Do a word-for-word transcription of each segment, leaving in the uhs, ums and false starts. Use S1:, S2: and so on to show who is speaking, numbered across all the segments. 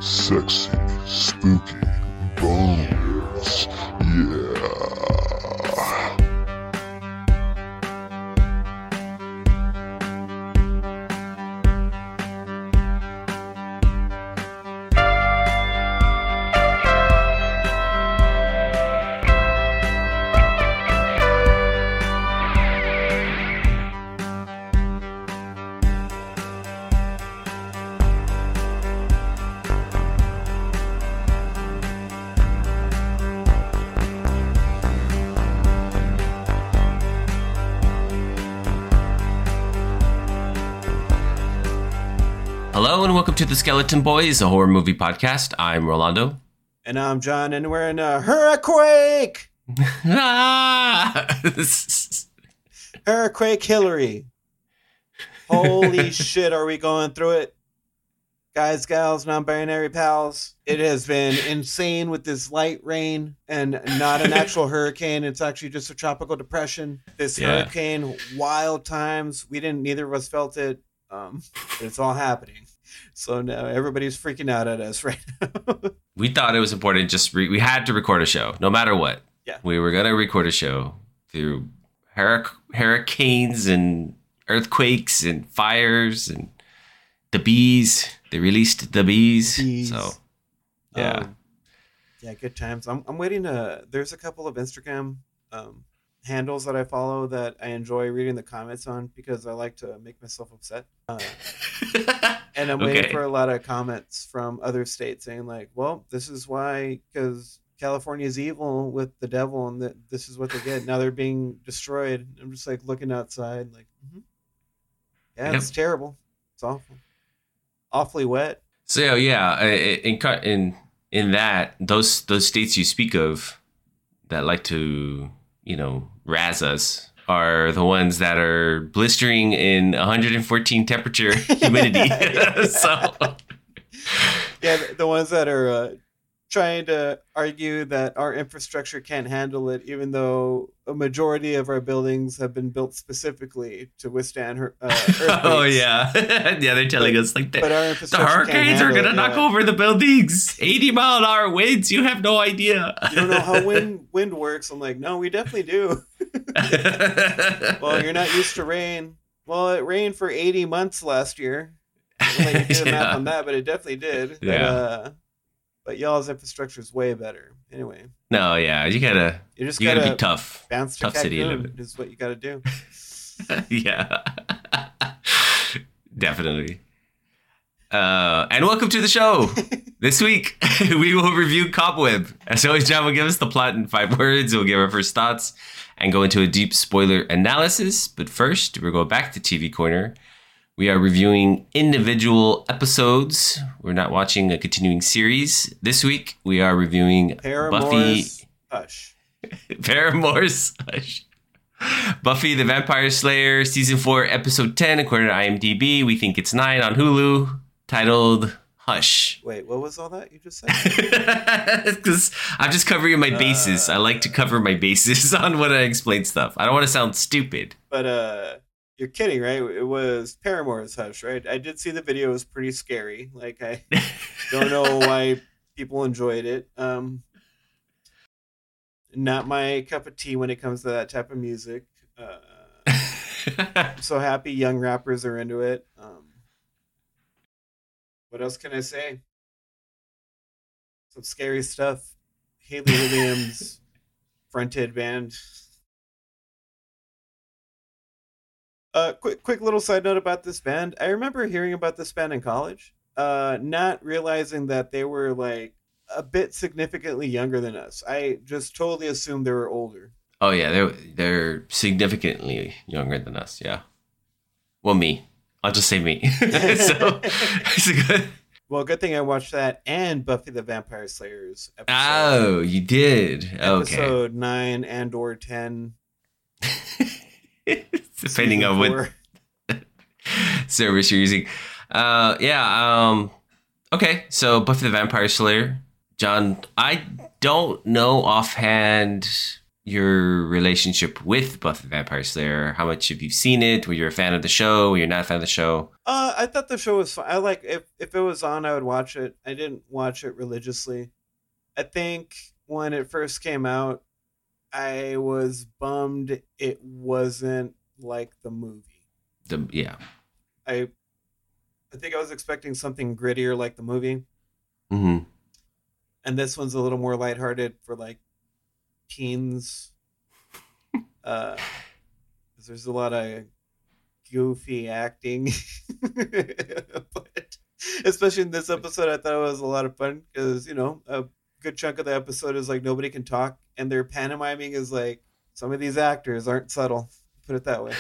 S1: Sexy, spooky, bones. Yeah.
S2: Hello and welcome to the Skeleton Boys, a horror movie podcast. I'm Rolando.
S3: And I'm John, and we're in a hurricane!
S2: ah!
S3: Hurricane Hillary. Holy shit, are we going through it? Guys, gals, non-binary pals. It has been insane with this light rain and not an actual hurricane. It's actually just a tropical depression. This
S2: Yeah.
S3: hurricane, wild times. We didn't, neither of us felt it. Um, but it's all happening. So now everybody's freaking out at us right now.
S2: We thought it was important. Just re- we had to record a show, no matter what.
S3: Yeah.
S2: We were gonna record a show through hurric- hurricanes and earthquakes and fires and the bees. They released the bees.
S3: Bees.
S2: So yeah,
S3: Um, yeah, good times. I'm I'm waiting to. There's a couple of Instagram um, handles that I follow that I enjoy reading the comments on because I like to make myself upset. Uh, and I'm waiting
S2: Okay.
S3: for a lot of comments from other states saying like, "Well, this is why because California is evil with the devil, and that this is what they get. Now they're being destroyed." I'm just like looking outside, like, mm-hmm. yeah,
S2: Yep.
S3: it's terrible. It's awful, awfully wet.
S2: So yeah, i- i- in cut in in that those those states you speak of that like to you know razz us are the ones that are blistering in one hundred fourteen temperature humidity. So
S3: Yeah, the, the ones that are uh, trying to argue that our infrastructure can't handle it, even though a majority of our buildings have been built specifically to withstand her, uh, earthquakes.
S2: oh yeah, yeah, they're telling
S3: But-
S2: us like
S3: But
S2: that.
S3: our
S2: The
S3: infrastructure can't
S2: hurricanes are
S3: handle
S2: gonna
S3: it,
S2: knock
S3: yeah.
S2: over the buildings. eighty mile an hour winds. You have no idea.
S3: You don't know how wind wind works. I'm like, no, we definitely do. Well, you're not used to rain. Well, it rained for eighty months last year. I'll let you do the math
S2: Yeah.
S3: on that, but it definitely did. But,
S2: Yeah.
S3: uh, but y'all's infrastructure is way better. Anyway,
S2: No, yeah, you gotta
S3: you just
S2: you gotta,
S3: gotta,
S2: be tough.
S3: bounce to
S2: tough city to live
S3: Cancun is what you got to do.
S2: Yeah, definitely. Uh, and welcome to the show. This week, we will review Cobweb. As always, John will give us the plot in five words. We'll give our first thoughts and go into a deep spoiler analysis. But first, we'll go back to T V Corner. We are reviewing individual episodes. We're not watching a continuing series. This week, we are reviewing Buffy.
S3: Paramore's Hush.
S2: Paramore's Hush. Buffy the Vampire Slayer, Season four, Episode ten, according to IMDb. We think it's nine on Hulu, titled Hush.
S3: Wait, what was all that you just said?
S2: Because I'm just covering my bases. I like to cover my bases on when I explain stuff. I don't want to sound stupid.
S3: But uh, you're kidding, right? It was Paramore's Hush, right? I did see the video. It was pretty scary. Like, I don't know why people enjoyed it. Um, not my cup of tea when it comes to that type of music. Uh, I'm so happy young rappers are into it. Um, what else can I say? Some scary stuff. Haley Williams fronted band. Uh, quick, quick little side note about this band. I remember hearing about this band in college, uh, not realizing that they were like a bit significantly younger than us. I just totally assumed they were older.
S2: Oh, yeah, they're, they're significantly younger than us, yeah. Well, me. I'll just say me. So, it's a good...
S3: Well, good thing I watched that and Buffy the Vampire Slayer's episode.
S2: Oh, you did? Okay.
S3: Episode nine and or ten.
S2: Depending
S3: season
S2: on what
S3: four.
S2: service you're using. Uh, yeah. Um, okay. So Buffy the Vampire Slayer, John. I don't know offhand your relationship with Buffy the Vampire Slayer? How much have you seen it? Were you a fan of the show? Were you not a fan of the show?
S3: Uh, I thought the show was fun. I like if if it was on, I would watch it. I didn't watch it religiously. I think when it first came out, I was bummed it wasn't like the movie.
S2: The yeah.
S3: I I think I was expecting something grittier like the movie.
S2: Mm-hmm.
S3: And this one's a little more lighthearted for like teens. Uh, 'cause there's a lot of goofy acting, but especially in this episode, I thought it was a lot of fun because you know a good chunk of the episode is like nobody can talk, and their pantomiming is like some of these actors aren't subtle. Put it that way.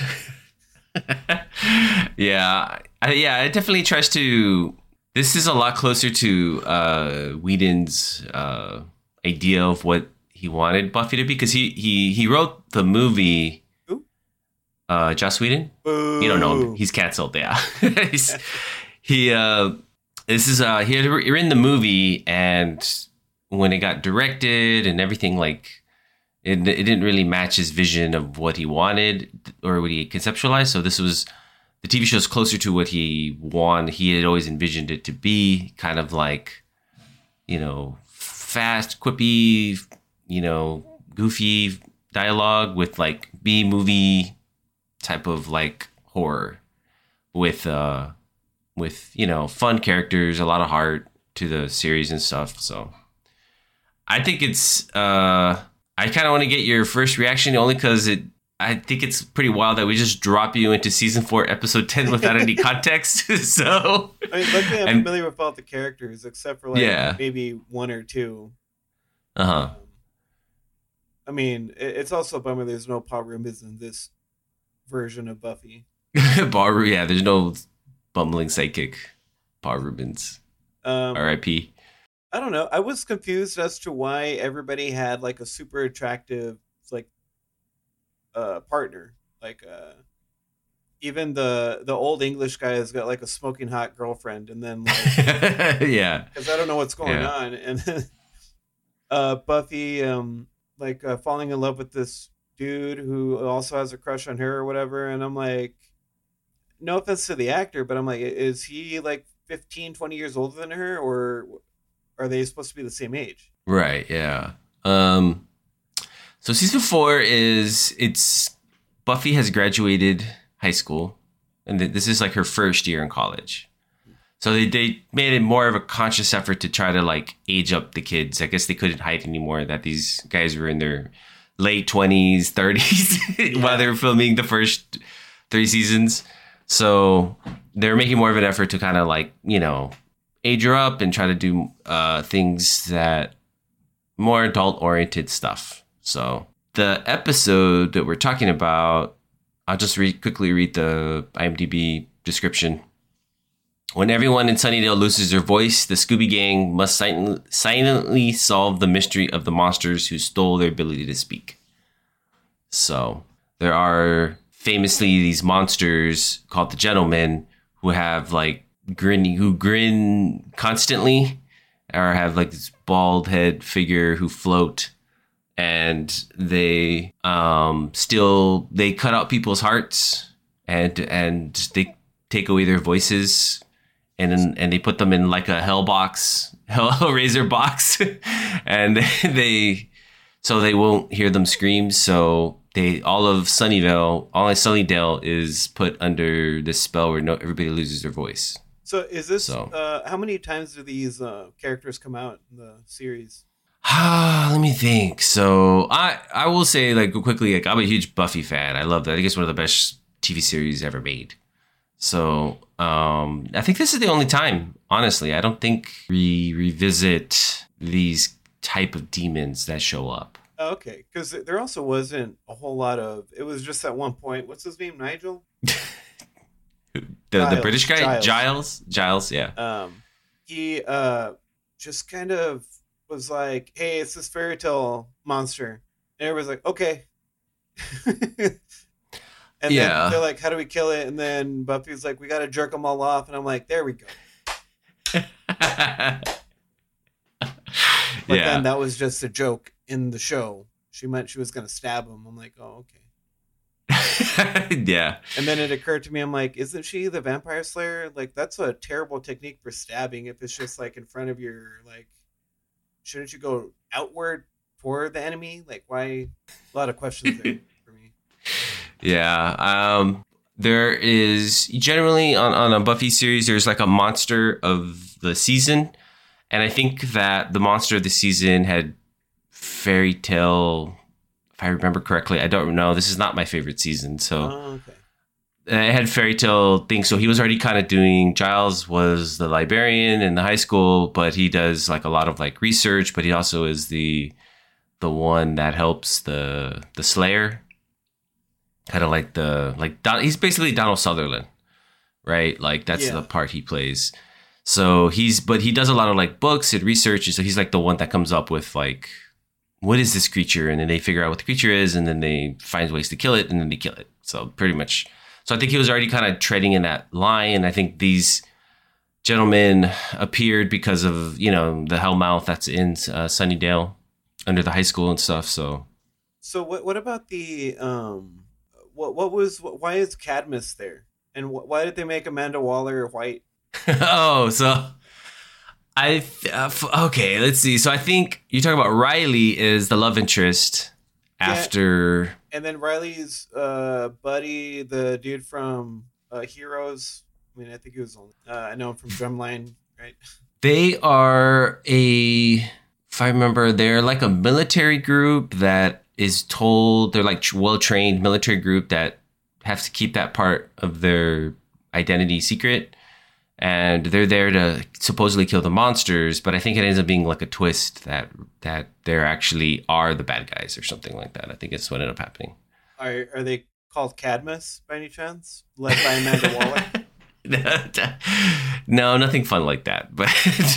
S2: yeah, I, yeah, it definitely tries to. This is a lot closer to uh, Whedon's uh, idea of what he wanted Buffy to be, because he he he wrote the movie.
S3: Who?
S2: Uh, Joss Whedon.
S3: Boo.
S2: You don't know him. He's canceled. Yeah, He's, he. Uh, this is uh, he, you're in the movie, and when it got directed and everything, like it, it didn't really match his vision of what he wanted or what he conceptualized. So this was. The T V show is closer to what he wanted. He had always envisioned it to be, kind of like, you know, fast, quippy, you know, goofy dialogue with like B movie type of like horror, with uh, with you know, fun characters, a lot of heart to the series and stuff. So I think it's. Uh, I kind of want to get your first reaction, only because it. I think it's pretty wild that we just drop you into season four, episode ten without any context. so,
S3: I mean, luckily I'm
S2: and,
S3: familiar with all the characters except for like
S2: yeah.
S3: maybe one or two.
S2: Uh huh.
S3: Um, I mean, it, it's also a bummer there's no Paul Rubens in this version of Buffy.
S2: Bar, yeah, there's no bumbling sidekick, Paul Rubens.
S3: Um,
S2: R I P.
S3: I don't know. I was confused as to why everybody had like a super attractive, like, uh, partner. Like, uh, even the the old English guy has got like a smoking hot girlfriend, and then like,
S2: yeah,
S3: because I don't know what's going
S2: yeah.
S3: on, and then uh, Buffy, um, like uh, falling in love with this dude who also has a crush on her or whatever, and I'm like, no offense to the actor, but I'm like, is he like fifteen, twenty years older than her, or are they supposed to be the same age?
S2: Right. Yeah. Um. So season four is it's Buffy has graduated high school, and this is like her first year in college. So they, they made it more of a conscious effort to try to like age up the kids. I guess they couldn't hide anymore that these guys were in their late twenties, thirties
S3: Yeah.
S2: while they were filming the first three seasons. So they're making more of an effort to kind of like, you know, age her up and try to do uh, things that more adult oriented stuff. So the episode that we're talking about, I'll just read, quickly read the IMDb description. When everyone in Sunnydale loses their voice, the Scooby Gang must silent, silently solve the mystery of the monsters who stole their ability to speak. So there are famously these monsters called the Gentlemen who have like grinning, who grin constantly, or have like this bald head figure who float. And they um, still they cut out people's hearts and and they take away their voices and and they put them in like a hell box, Hellraiser box, and they so they won't hear them scream. So they all of Sunnyvale, all of Sunnydale is put under this spell where no everybody loses their voice.
S3: So is this
S2: So.
S3: uh, how many times do these uh, characters come out in the series?
S2: Ah, let me think. So I I will say like quickly, like I'm a huge Buffy fan. I love that. I think it's one of the best T V series ever made. So um, I think this is the only time, honestly. I don't think we revisit these type of demons that show up.
S3: Oh, okay, because there also wasn't a whole lot of. It was just at one point. What's his name? Nigel.
S2: The the
S3: Giles,
S2: British guy,
S3: Giles.
S2: Giles, Giles, yeah.
S3: Um, he uh, just kind of was like, "Hey, it's this fairy tale monster," and everybody's like, "Okay." And
S2: Yeah.
S3: then they're like, "How do we kill it?" And then Buffy's like, "We got to jerk them all off," and I'm like, "There we go." But
S2: yeah.
S3: then that was just a joke in the show. she meant she was gonna stab him. I'm like, oh, okay.
S2: Yeah.
S3: And then it occurred to me, I'm like, isn't she the vampire slayer? Like, that's a terrible technique for stabbing if it's just like in front of your, like, shouldn't you go outward toward the enemy? Like, why? A lot of questions there for me.
S2: Yeah. Um, there is generally on, on a Buffy series, there's like a monster of the season. And I think that the monster of the season had Fairy Tale. If I remember correctly, I don't know. This is not my favorite season. So
S3: Oh, okay.
S2: it had Fairy Tale things. So he was already kind of doing, Giles was the librarian in the high school, but he does like a lot of like research, but he also is the the one that helps the the Slayer. Kind of like the, like Don, he's basically Donald Sutherland, right? Like that's
S3: Yeah.
S2: the part he plays. So he's, but he does a lot of like books and research. So he's like the one that comes up with like, what is this creature? And then they figure out what the creature is, and then they find ways to kill it, and then they kill it. So pretty much. So I think he was already kind of treading in that line. And I think these gentlemen appeared because of, you know, the Hellmouth that's in uh, Sunnydale under the high school and stuff. So
S3: So what? What about the um? What? What was? Why is Cadmus there? And wh- why did they make Amanda Waller white?
S2: oh, so I th- uh, f- okay. Let's see. So I think you're talking about Riley is the love interest after.
S3: And then Riley's uh buddy, the dude from uh, Heroes. I mean, I think he was only. Uh, I know him from Drumline, right?
S2: They are a, if I remember, they're like a military group that is told, they're like well trained military group that have to keep that part of their identity secret. And they're there to supposedly kill the monsters, but I think it ends up being like a twist that that they actually are the bad guys or something like that. I think it's what ended up happening.
S3: Are are they called Cadmus by any chance? Led by Amanda Waller?
S2: No, nothing fun like that. But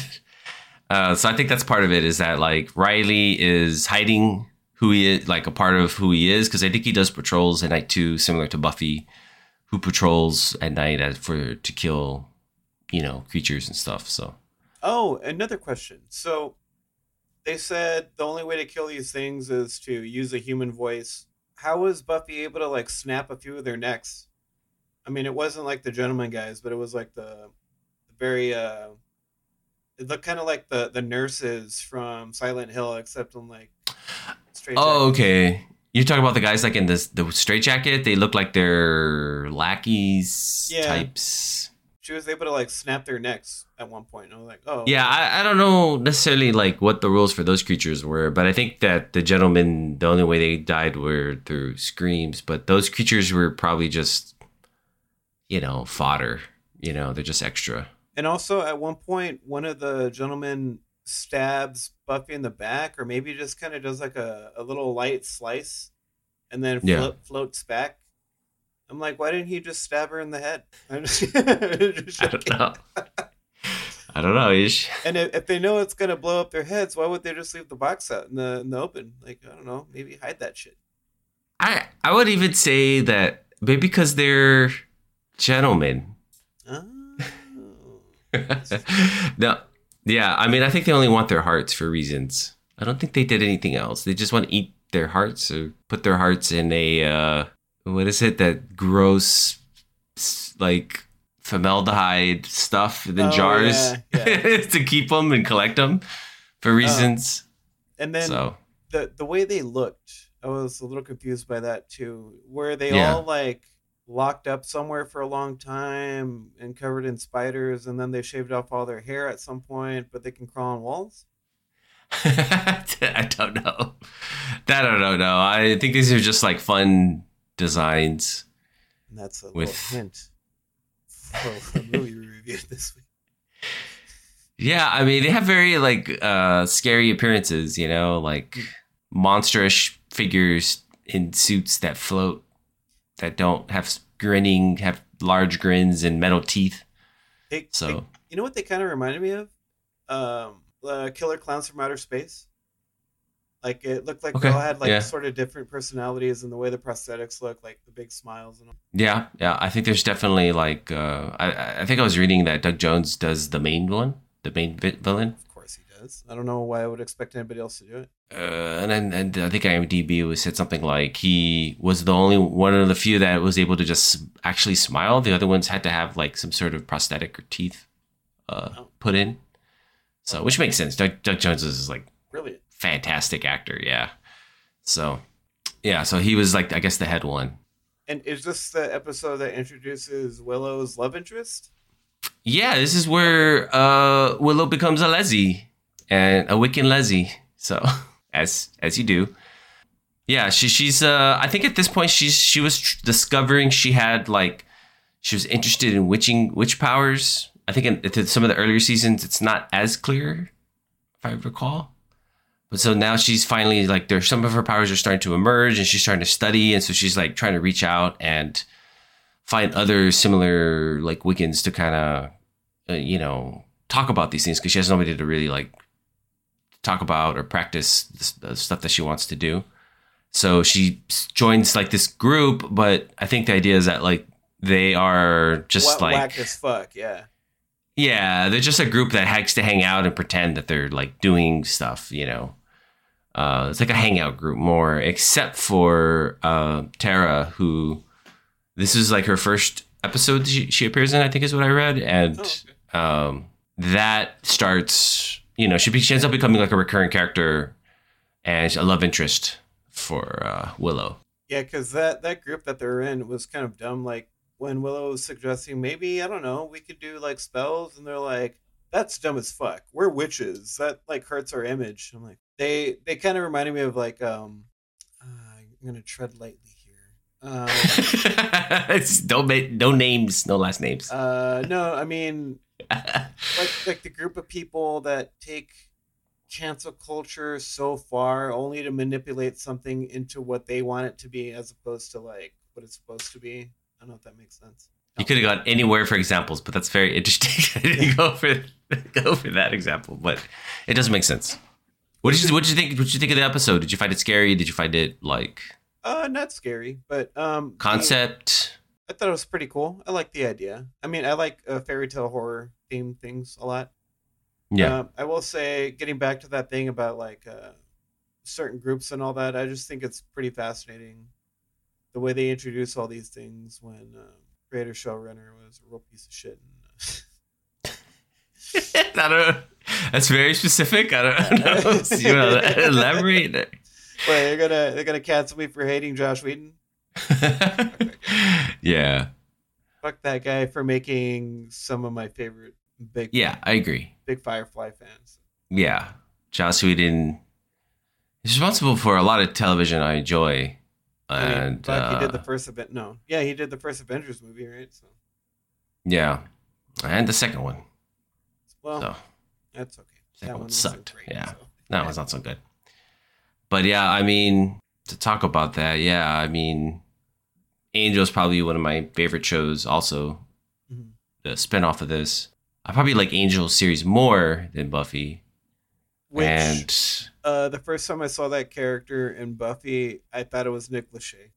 S2: uh, so I think that's part of it, is that like Riley is hiding who he is, like a part of who he is, because I think he does patrols at night too, similar to Buffy, who patrols at night as for to kill, you know, creatures and stuff. So
S3: Oh, another question. So they said the only way to kill these things is to use a human voice. How was Buffy able to like snap a few of their necks? I mean, it wasn't like the gentleman guys, but it was like the, the very uh it looked kind of like the the nurses from Silent Hill, except in like straight
S2: oh, okay. You're talking about the guys like in this the straitjacket. They look like they're lackeys
S3: Yeah.
S2: types.
S3: She was able to like snap their necks at one point. And I was like, oh
S2: Yeah, I, I don't know necessarily like what the rules for those creatures were, but I think that the gentlemen, the only way they died were through screams. But those creatures were probably just, you know, fodder. You know, they're just extra.
S3: And also, at one point, one of the gentlemen stabs Buffy in the back, or maybe just kind of does like a, a little light slice and then
S2: Yeah.
S3: float, floats back. I'm like, why didn't he just stab her in the head? I'm just-
S2: I don't know. I don't know, Ish.
S3: And if, if they know it's going to blow up their heads, why would they just leave the box out in the, in the open? Like, I don't know, maybe hide that shit.
S2: I I would even say that maybe because they're gentlemen.
S3: Oh.
S2: No, yeah. I mean, I think they only want their hearts for reasons. I don't think they did anything else. They just want to eat their hearts or put their hearts in a uh, what is it? That gross, like formaldehyde stuff in
S3: Oh,
S2: jars
S3: yeah, yeah.
S2: to keep them and collect them for reasons.
S3: And then
S2: so
S3: the the way they looked, I was a little confused by that too. Were they
S2: Yeah.
S3: all like locked up somewhere for a long time and covered in spiders, and then they shaved off all their hair at some point, but they can crawl on walls?
S2: I don't know. That I don't know. I think these are just like fun designs.
S3: And that's a
S2: With-
S3: little hint for a movie we reviewed this week.
S2: Yeah, I mean they have very like uh scary appearances, you know, like monsterish figures in suits that float, that don't have grinning, have large grins and metal teeth.
S3: They,
S2: So
S3: they- you know what they kind of reminded me of? Um, uh, Killer Clowns from Outer Space. Like it looked like
S2: Okay,
S3: they all had like
S2: yeah.
S3: sort of different personalities, and the way the prosthetics look, like the big smiles and all.
S2: yeah, yeah, I think there's definitely like uh I I think I was reading that Doug Jones does the main one, the main vi- villain.
S3: Of course he is. I don't know why I would expect anybody else to do it.
S2: Uh, and then and I think IMDb was said something like he was the only one of the few that was able to just actually smile. The other ones had to have like some sort of prosthetic or teeth uh, oh. put in. So, which makes sense. Doug, Doug Jones is like
S3: brilliant,
S2: fantastic actor. Yeah. So, yeah. So he was like, I guess, the head one.
S3: And is this the episode that introduces Willow's love interest?
S2: Yeah, this is where uh, Willow becomes a Leslie and a Wiccan Leslie. So, as as you do, yeah. She she's uh, I think at this point she's she was tr- discovering she had like she was interested in witching witch powers. I think in, in some of the earlier seasons it's not as clear, if I recall. But so now she's finally like there's some of her powers are starting to emerge, and she's starting to study, and so she's like trying to reach out and find other similar like Wiccans to kind of uh, you know talk about these things, because she has nobody to really like talk about or practice the, the stuff that she wants to do. So she joins like this group, but I think the idea is that like they are just
S3: Wha-
S2: like
S3: whack as fuck, yeah.
S2: Yeah, they're just a group that likes to hang out and pretend that they're like doing stuff, you know. Uh, it's like a hangout group more, except for uh, Tara, who this is like her first episode she, she appears in, I think is what I read. And oh, okay. um, that starts, you know, she, she ends up becoming like a recurring character and a love interest for uh, Willow.
S3: Yeah, because that, that group that they're in was kind of dumb. Like, when Willow was suggesting maybe, I don't know, we could do like spells, and they're like, that's dumb as fuck. We're witches. That like hurts our image. I'm like, they they kind of reminded me of like, um, uh, I'm gonna tread lightly here. Um,
S2: don't make no names, no last names.
S3: Uh, no, I mean, like like the group of people that take cancel culture so far only to manipulate something into what they want it to be, as opposed to like what it's supposed to be. I don't know if that makes sense.
S2: You could have gone anywhere for examples, but that's very interesting. I didn't go for go for that example, but it doesn't make sense. What did you What did you think? What did you think of the episode? Did you find it scary? Did you find it like?
S3: Uh, not scary, but um,
S2: concept.
S3: The, I thought it was pretty cool. I like the idea. I mean, I like uh, fairy tale horror themed things a lot.
S2: Yeah.
S3: Um, I will say, getting back to that thing about like uh, certain groups and all that, I just think it's pretty fascinating. The way they introduce all these things when uh, creator showrunner was a real piece of shit. And, uh...
S2: I don't know. That's very specific. I don't know. You want to elaborate?
S3: Wait, they're gonna they're gonna cancel me for hating Josh Whedon? Okay.
S2: Yeah.
S3: Fuck that guy for making some of my favorite big.
S2: Yeah, I agree.
S3: Big Firefly fans.
S2: Yeah, Josh Whedon is responsible for a lot of television I enjoy.
S3: I mean,
S2: and
S3: but
S2: uh,
S3: he did the first event. No, yeah, he did the first Avengers movie, right? So
S2: yeah, and the second one.
S3: Well,
S2: so,
S3: that's okay.
S2: Second
S3: that
S2: one sucked.
S3: Great,
S2: yeah,
S3: so.
S2: that one's not so good. But yeah, I mean, to talk about that, yeah, I mean, Angel's probably one of my favorite shows. Also, mm-hmm. the spinoff of this, I probably like Angel series more than Buffy.
S3: Which,
S2: and
S3: uh, the first time I saw that character in Buffy, I thought it was Nick Lachey.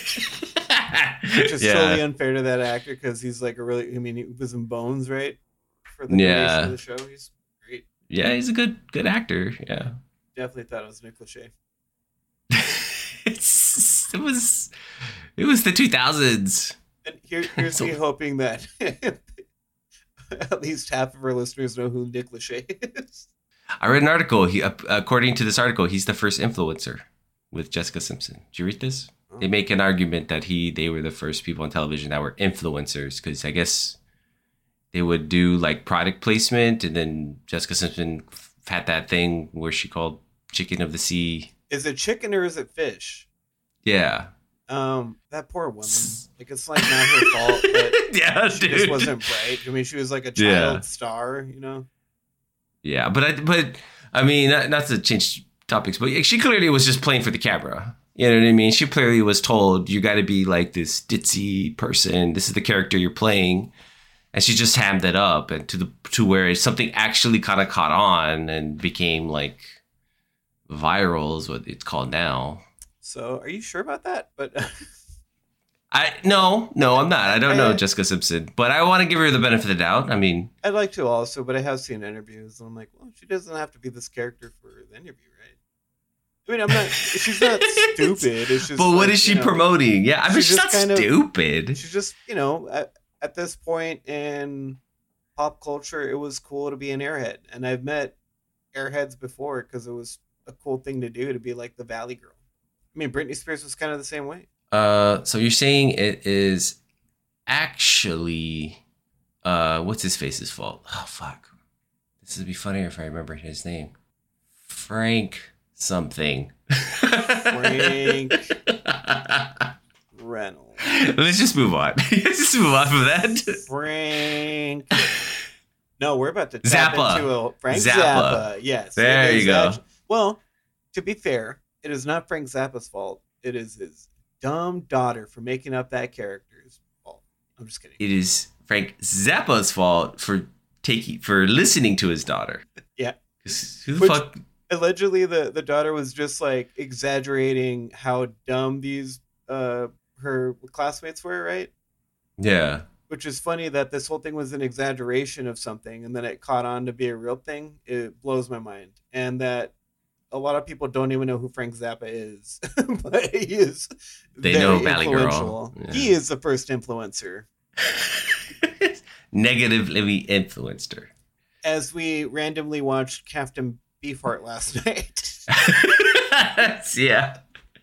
S3: Which is yeah. totally unfair to that actor, because he's like a really, I mean, he was in Bones, right? For the
S2: yeah.
S3: duration of the show. He's great.
S2: Yeah, he's a good good actor. Yeah.
S3: Definitely thought it was Nick Lachey.
S2: it's, it was it was the two thousands.
S3: And here, here's so, me hoping that at least half of our listeners know who Nick Lachey is.
S2: I read an article. He, according to this article, he's the first influencer with Jessica Simpson. Did you read this? Oh. They make an argument that he, they were the first people on television that were influencers, because I guess they would do like product placement, and then Jessica Simpson had that thing where she called Chicken of the Sea.
S3: Is it chicken or is it fish?
S2: Yeah.
S3: Um, that poor woman. Like, it's like not her fault, but
S2: yeah,
S3: she
S2: dude.
S3: just wasn't bright. I mean, she was like a child yeah. star, you know.
S2: Yeah, but I, but I mean, not, not to change topics, but she clearly was just playing for the camera. You know what I mean? She clearly was told, you got to be like this ditzy person. This is the character you're playing. And she just hammed it up, and to the to where something actually kind of caught on and became like viral is what it's called now.
S3: So are you sure about that? But
S2: I no, no, I'm not. I don't know
S3: I-
S2: Jessica Simpson, but I want to give her the benefit of the doubt. I mean,
S3: I'd like to also, but I have seen interviews, and I'm like, well, she doesn't have to be this character for the interview, right? I mean, I'm not. She's not stupid. It's just.
S2: but what
S3: like,
S2: is she
S3: you know,
S2: promoting? Yeah, I mean,
S3: she's
S2: she's,
S3: just
S2: not
S3: kind of-
S2: stupid.
S3: She's just, you know, at, at this point in pop culture, it was cool to be an airhead, and I've met airheads before because it was a cool thing to do to be like the Valley Girl. I mean, Britney Spears was kind of the same way.
S2: Uh, so you're saying it is actually, uh, what's his face's fault? Oh fuck, this would be funnier if I remember his name. Frank something.
S3: Frank Reynolds.
S2: Let's just move on. Let's just move on from that.
S3: Frank. No, we're about to tap
S2: Zappa.
S3: into a Frank
S2: Zappa.
S3: Zappa. Yes.
S2: There
S3: it
S2: you
S3: is
S2: go.
S3: actu- well, to be fair, it is not Frank Zappa's fault. It is his dumb daughter for making up that character's fault. I'm just kidding.
S2: It is Frank Zappa's fault for taking for listening to his daughter.
S3: Yeah.
S2: 'Cause who the
S3: Which-
S2: fuck?
S3: Allegedly, the, the daughter was just like exaggerating how dumb these uh her classmates were, right?
S2: Yeah.
S3: Which is funny that this whole thing was an exaggeration of something and then it caught on to be a real thing. It blows my mind. And that a lot of people don't even know who Frank Zappa is. But he is
S2: They
S3: very
S2: know Valley Girl.
S3: influential.
S2: Yeah.
S3: He is the first influencer.
S2: Negatively influenced her.
S3: As we randomly watched Captain Beefheart last night.
S2: Yeah.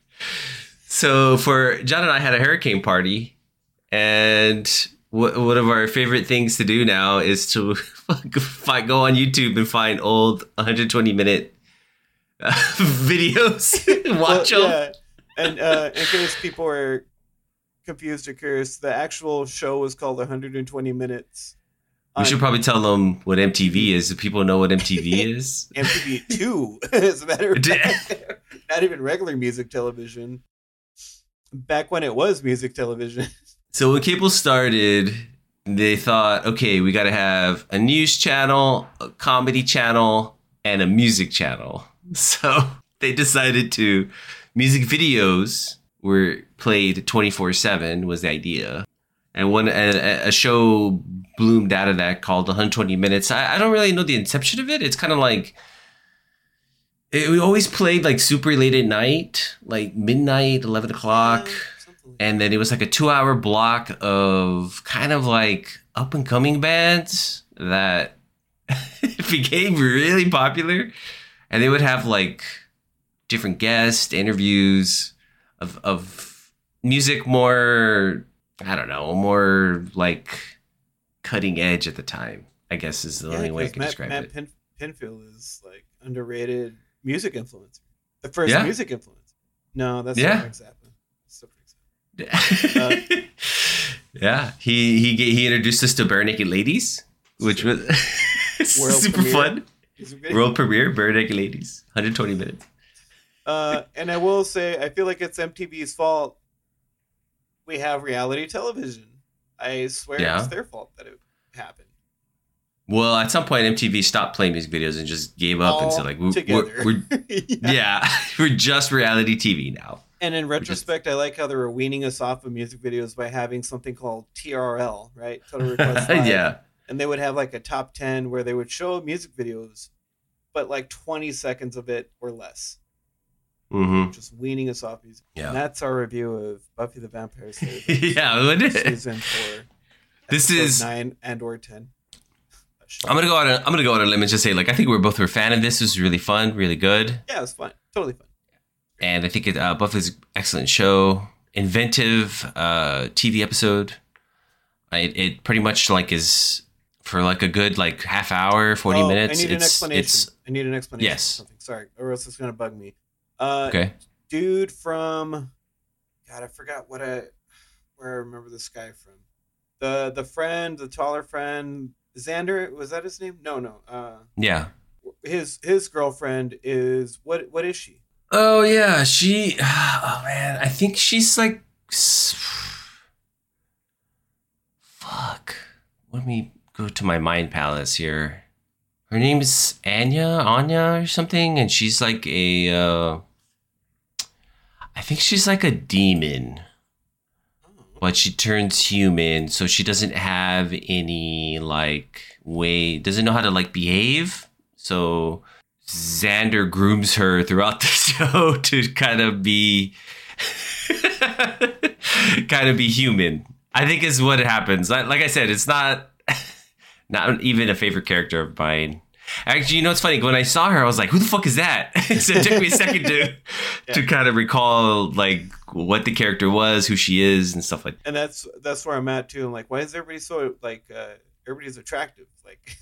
S2: So for John and I had a hurricane party, and w- one of our favorite things to do now is to find, go on YouTube and find old one hundred twenty minute uh, videos. Watch
S3: Well,
S2: them.
S3: yeah. And uh, in case people are confused or curious, the actual show was called one hundred twenty minutes.
S2: We
S3: on
S2: should probably tell them what M T V is. Do people know what M T V is?
S3: M T V two, as a matter of fact. Not even regular music television. Back when it was music television.
S2: So when cable started, they thought, okay, we got to have a news channel, a comedy channel, and a music channel. So they decided to, music videos were played twenty-four seven was the idea. And one a, a show bloomed out of that called one hundred twenty minutes. I, I don't really know the inception of it. It's kind of like, it, we always played like super late at night, like midnight, eleven o'clock.
S3: Yeah, something like
S2: And then it was like a two hour block of kind of like up and coming bands that became really popular. And they would have like different guests, interviews of, of music more, I don't know, more like cutting edge at the time, I guess is the
S3: Yeah,
S2: only way I
S3: 'cause
S2: can
S3: Matt,
S2: describe
S3: Matt
S2: it.
S3: Pin, Pinfield is like underrated music influencer. The first
S2: Yeah?
S3: music influencer. No, that's
S2: Yeah.
S3: not Frank Zappa. That's still Frank Zappa.
S2: Yeah, he he ga- he introduced us to Bare Naked Ladies, which was
S3: World
S2: super
S3: premiere.
S2: fun.
S3: Music video.
S2: World premiere, Bare Naked Ladies, one hundred twenty minutes.
S3: Uh, and I will say, I feel like it's M T V's fault. We have reality television. I swear
S2: Yeah.
S3: it's their fault that it happened.
S2: Well, at some point, M T V stopped playing music videos and just gave up and
S3: All
S2: said, like, we're,
S3: together.
S2: we're, we're
S3: Yeah.
S2: yeah, we're just reality T V now.
S3: And in
S2: just-
S3: retrospect, I like how they were weaning us off of music videos by having something called T R L, right? Total Request Live.
S2: Yeah.
S3: And they would have like a top ten where they would show music videos, but like twenty seconds of it or less.
S2: Mm-hmm.
S3: Just weaning us off music.
S2: Yeah.
S3: And that's our review of Buffy the Vampire Slayer.
S2: Yeah. what is it?
S3: Season four.
S2: This
S3: episode
S2: is-
S3: nine and or ten.
S2: I'm gonna go on. A, I'm gonna go on a limb and just say, like, I think we're both a fan of this. It was really fun, really good,
S3: Yeah, it was fun. Totally fun.
S2: and I think it, uh, Buffy's an excellent show, inventive uh, T V episode. It, it pretty much like is for like a good like half hour, forty
S3: Oh,
S2: minutes.
S3: I need an
S2: it's
S3: explanation.
S2: it's
S3: I need an explanation.
S2: Yes.
S3: For something. Sorry, or else it's gonna bug me. Uh,
S2: okay.
S3: Dude from, God, I forgot what I, where I remember this guy from. The the friend, the taller friend, Xander. Was that his name? No, no. Uh,
S2: Yeah.
S3: his his girlfriend is what? What is she?
S2: Oh yeah, she. Oh man, I think she's like. s- Fuck. Let me go to my mind palace here. Her name is Anya, Anya or something, and she's like a. Uh, I think she's like a demon,
S3: Oh,
S2: but but she turns human, so she doesn't have any like way, doesn't know how to like behave. So Xander grooms her throughout the show to kind of be kind of be human. I think is what happens. Like, like I said, it's not not even a favorite character of mine. Actually, you know, it's funny. When I saw her, I was like, who the fuck is that? So it took me a second to yeah. to kind of recall like what the character was, who she is, and stuff like that.
S3: And that's that's where I'm at too. I'm like, why is everybody so like uh, everybody's attractive? Like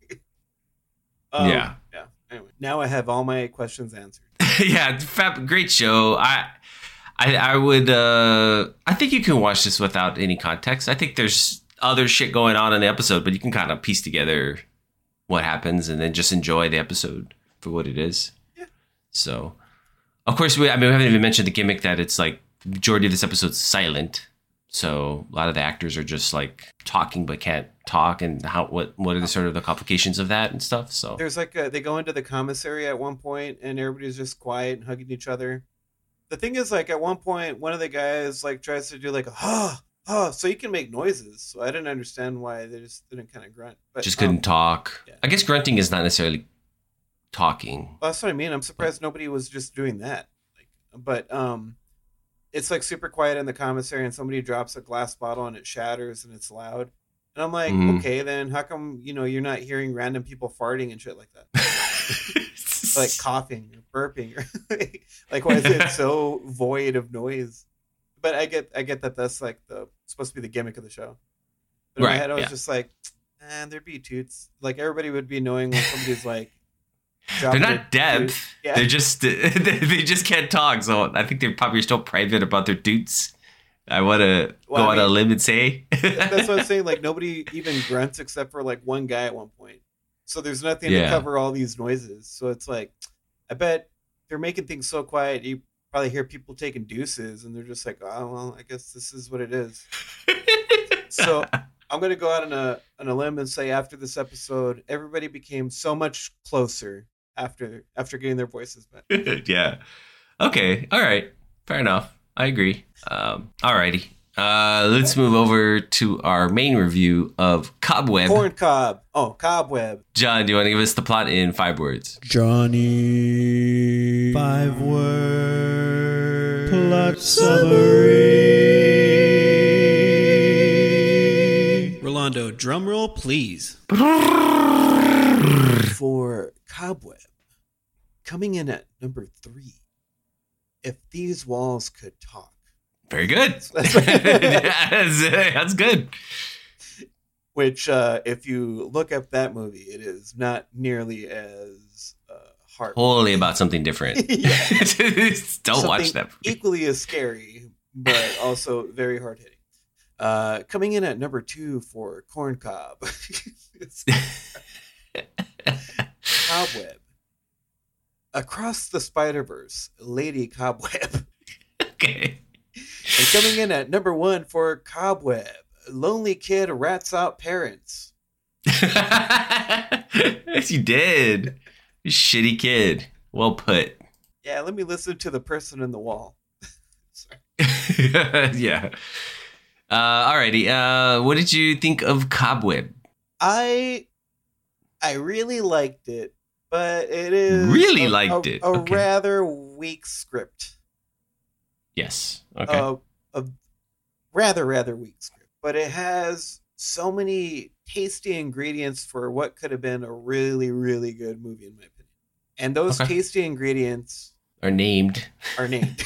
S3: um,
S2: Yeah.
S3: Yeah. Anyway, now I have all my questions answered.
S2: Yeah, fab, great show. I I I would uh I think you can watch this without any context. I think there's other shit going on in the episode, but you can kind of piece together what happens and then just enjoy the episode for what it is.
S3: Yeah.
S2: So, of course, we I mean we haven't even mentioned the gimmick that it's like the majority of this episode's silent. So a lot of the actors are just like talking but can't talk, and how what what are the sort of the complications of that and stuff. So
S3: there's like a, they go into the commissary at one point and everybody's just quiet and hugging each other. The thing is, like at one point, one of the guys like tries to do like a huh. Oh, so you can make noises. So I didn't understand why they just didn't kind of grunt. But
S2: just couldn't
S3: um,
S2: talk.
S3: Yeah.
S2: I guess grunting is not necessarily talking.
S3: Well, that's what I mean. I'm surprised nobody was just doing that. Like, but um, it's like super quiet in the commissary, and somebody drops a glass bottle and it shatters and it's loud. And I'm like,
S2: Mhm.
S3: okay, then how come you know you're not hearing random people farting and shit like that, like coughing or burping, or like why is it so void of noise? But I get, I get that that's like the supposed to be the gimmick of the show. But in
S2: Right,
S3: my head, I was
S2: yeah.
S3: just like, man, there'd be toots. Like everybody would be knowing when somebody's like,
S2: They're
S3: dropping a
S2: not deaf.
S3: toot. Yeah.
S2: They're just they just can't talk. So I think they're probably still private about their toots. I want to
S3: Well,
S2: go
S3: I
S2: on a
S3: mean,
S2: limb and say
S3: That's what I'm saying. Like nobody even grunts except for like one guy at one point. So there's nothing
S2: Yeah.
S3: to cover all these noises. So it's like, I bet they're making things so quiet. You probably hear people taking deuces, and they're just like, oh well, I guess this is what it is. So I'm gonna go out on a on a limb and say after this episode, everybody became so much closer after after getting their voices back.
S2: Yeah. Okay. All right. Fair enough. I agree. Um, alrighty. Uh, let's move over to our main review of Cobweb.
S3: Corn cob. Oh, cobweb.
S2: John, do you want to give us the plot in five words?
S4: Johnny. Five word plot summary. Rolando, drum roll, please.
S3: For Cobweb, coming in at number three, if these walls could talk.
S2: Very good. Yes, that's good.
S3: Which, uh, if you look up that movie, it is not nearly as uh, hard.
S2: Wholly about something different.
S3: Yeah.
S2: Don't watch
S3: Something
S2: that movie.
S3: equally as scary, but also very hard hitting. Uh, coming in at number two for Corn Cob. Cobweb. Across the Spider-Verse, Lady Cobweb.
S2: Okay.
S3: And coming in at number one for Cobweb, Lonely Kid Rats Out Parents.
S2: Yes, you did. You shitty kid. Well put.
S3: Yeah, let me listen to the person in the wall. Sorry.
S2: Yeah. Uh, alrighty. Uh, what did you think of Cobweb?
S3: I I really liked it, but it is
S2: Really
S3: a,
S2: liked
S3: a,
S2: it.
S3: a
S2: Okay.
S3: rather weak script.
S2: Yes. Okay.
S3: A, a rather rather weak script, but it has so many tasty ingredients for what could have been a really really good movie in my opinion. And those
S2: Okay.
S3: tasty ingredients
S2: Are named.
S3: are named.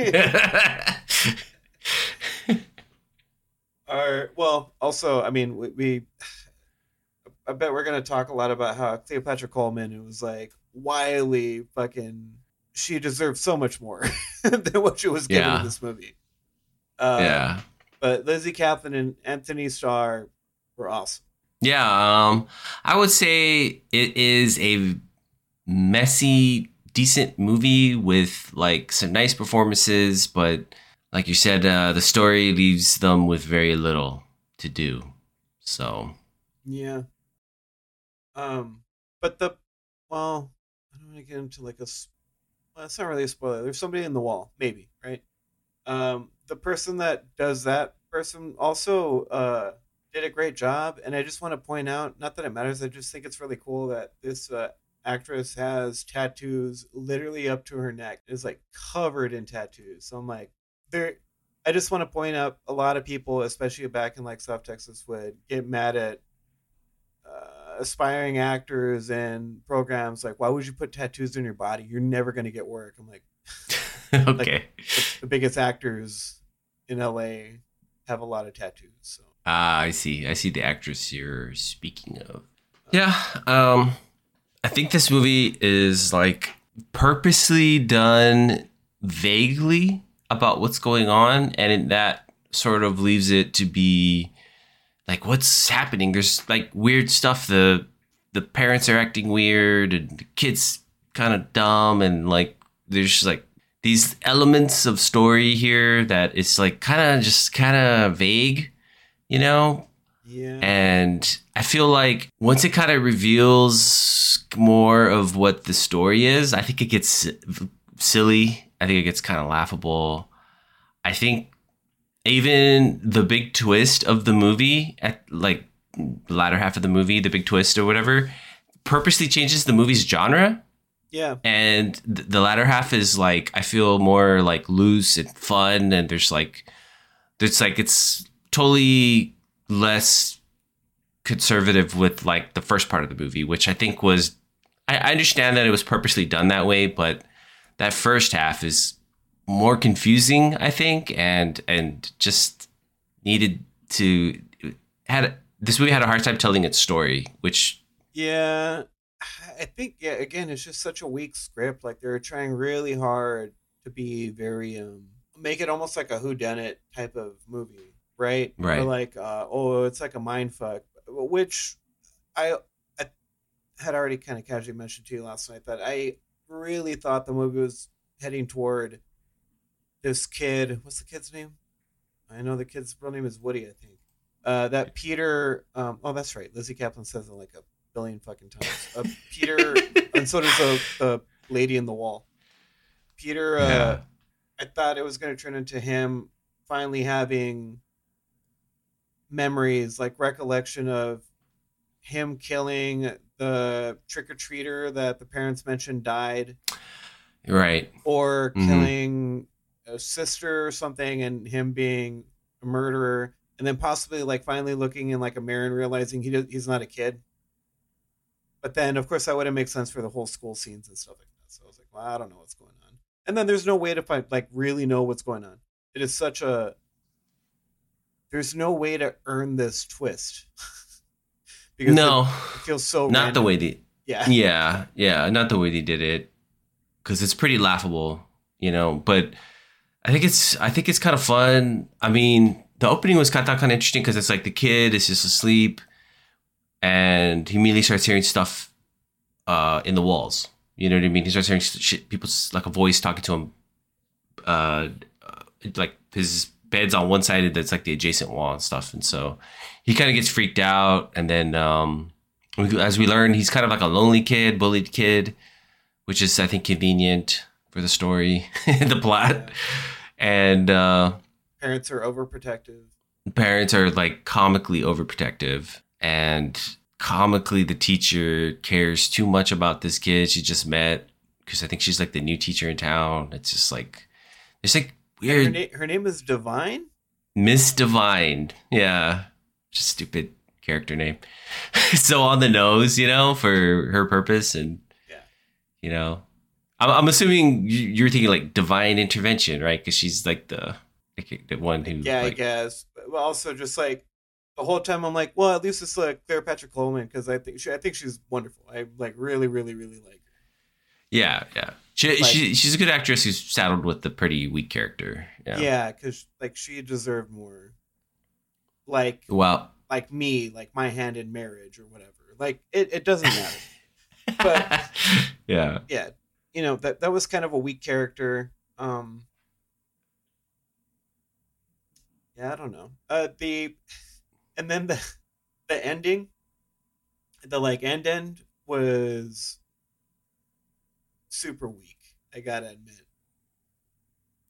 S3: Are well, also, I mean, we, we I bet we're gonna talk a lot about how Cleopatra Coleman, it was like wildly fucking, she deserved so much more than what she was given
S2: Yeah.
S3: in this movie. Uh,
S2: Yeah.
S3: but Lizzie Kaplan and Anthony Starr were awesome.
S2: Yeah. Um, I would say it is a messy, decent movie with like some nice performances, but like you said, uh, the story leaves them with very little to do. So
S3: Yeah. Um, but the well, I don't want to get into like a. s- Well, it's not really a spoiler. There's somebody in the wall, maybe, right? Um, the person that does that person also uh, did a great job, and I just want to point out, not that it matters, I just think it's really cool that this uh, actress has tattoos literally up to her neck. Is like covered in tattoos. So I'm like, there. I just want to point out a lot of people, especially back in like South Texas, would get mad at uh, aspiring actors and programs like, why would you put tattoos in your body? You're never going to get work. I'm like, like
S2: Okay.
S3: the, the biggest actors in L A have a lot of tattoos. So
S2: Ah, I see. I see the actress you're speaking of. Yeah. Um, I think this movie is like purposely done vaguely about what's going on, and it, that sort of leaves it to be like, what's happening? There's like weird stuff. The the parents are acting weird, and the kids kind of dumb, and like there's like these elements of story here that it's like kind of just kind of vague, you know?
S3: yeah,
S2: And I feel like once it kind of reveals more of what the story is, I think it gets silly. I think it gets kind of laughable. I think even the big twist of the movie at like the latter half of the movie, the big twist or whatever, purposely changes the movie's genre.
S3: yeah,
S2: And th- the latter half is like, I feel more like loose and fun. And there's like, there's like, it's totally less conservative with like the first part of the movie, which I think was, I, I understand that it was purposely done that way, but that first half is more confusing, I think, and and just needed to had this movie had a hard time telling its story, which
S3: yeah. I think yeah. Again, it's just such a weak script. Like they're trying really hard to be very um make it almost like a whodunit type of movie, right?
S2: Right.
S3: Or like uh oh, it's like a mind fuck, which I I had already kind of casually mentioned to you last night that I really thought the movie was heading toward this kid. What's the kid's name? I know the kid's real name is Woody, I think. Uh, that Peter. Um, oh, that's right. Lizzie Kaplan says it like a billion fucking times. Uh, Peter, and so does the, the lady in the wall. Peter. Uh,
S2: Yeah.
S3: I thought it was going to turn into him finally having memories, like recollection of him killing the trick or treater that the parents mentioned died,
S2: right.
S3: or
S2: Mhm.
S3: killing a sister or something, and him being a murderer, and then possibly like finally looking in like a mirror and realizing he does, he's not a kid. But then, of course, that wouldn't make sense for the whole school scenes and stuff like that. So I was like, well, I don't know what's going on. And then there's no way to find like really know what's going on. It is such a there's no way to earn this twist because
S2: No,
S3: it, it feels so
S2: not the
S3: random.
S2: way they.
S3: Yeah,
S2: Yeah, yeah, not the way they did it, because it's pretty laughable, you know. But I think it's I think it's kind of fun. I mean, the opening was kind of kind of interesting because it's like the kid is just asleep, and he immediately starts hearing stuff uh, in the walls. You know what I mean? He starts hearing shit, people's like a voice talking to him. Uh, uh, like his bed's on one side, that's like the adjacent wall and stuff, and so he kind of gets freaked out, and then. Um, As we learn, he's kind of like a lonely kid, bullied kid, which is, I think, convenient for the story, the plot.
S3: Yeah.
S2: And uh,
S3: Parents are overprotective.
S2: parents are like comically overprotective. And comically, the teacher cares too much about this kid she just met, because I think she's like the new teacher in town. It's just like, it's like
S3: Her,
S2: weird.
S3: na- her name is Divine?
S2: Miss Divine. Yeah. Just stupid character name. So on the nose, you know, for her purpose. And,
S3: Yeah.
S2: you know, I'm, I'm assuming you- you're thinking like divine intervention, right? Because she's like the, like, the one who.
S3: Yeah, I
S2: like,
S3: guess. But also, just like the whole time, I'm like, well, at least it's like Cleopatra Coleman, because I think she, I think she's wonderful. I like really, really, really like her.
S2: Yeah, yeah. She,
S3: Like-
S2: she, she's a good actress who's saddled with the pretty weak character. Yeah.
S3: Yeah, because like she deserved more. Like,
S2: Well.
S3: like me, like my hand in marriage or whatever. Like it, it doesn't matter. But-
S2: yeah.
S3: Yeah, you know that that was kind of a weak character. Um, yeah, I don't know. Uh, the and then the the ending, the like end end was super weak. I gotta admit.